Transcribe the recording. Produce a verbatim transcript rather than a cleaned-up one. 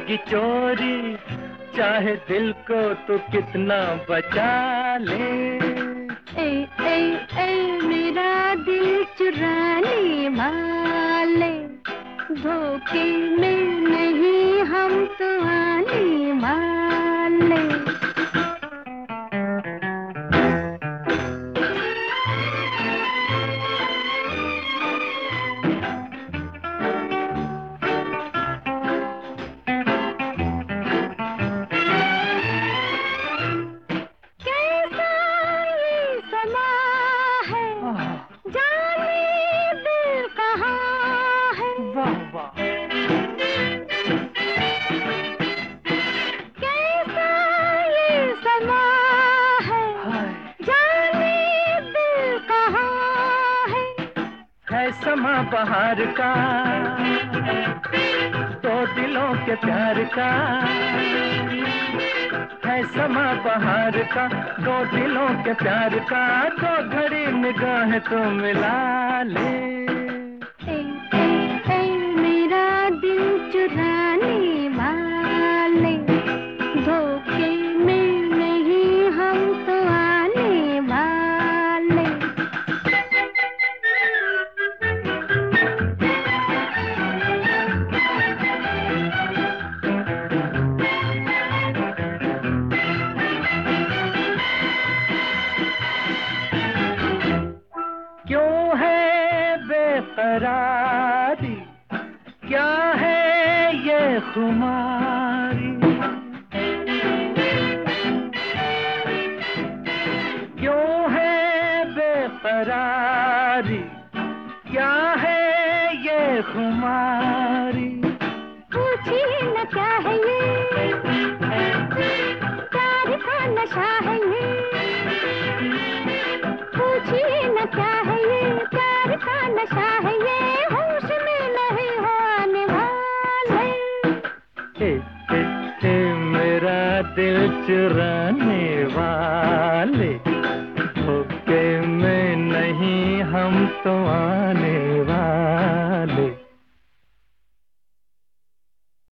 जाएगी चोरी, चाहे दिल को तू कितना बचा ले। ए ए ए मेरा दिल चुराने वाले, धोखे में नहीं हम तो आने वाले। समा बहार का, दो दिलों के प्यार का, है समा बहार का, दो दिलों के प्यार का, दो घड़ी निगाह तो मिला ले। ए, ए, ए, मेरा दिल चुराने वाले, धोखे में नहीं हम तो आने वाले। क्यों है बेकरारी, क्या है ये खुमारी, क्यों है बेकरारी, क्या है ये खुमारी। पूछिए न क्या है ये, प्यार का नशा है ये। पूछिए न क्या है ये, प्यार का नशा है ये, होश में नहीं हो आने वाले। ए, ए, ए, मेरा दिल चुराने वाले, धोखे में नहीं हम तो आने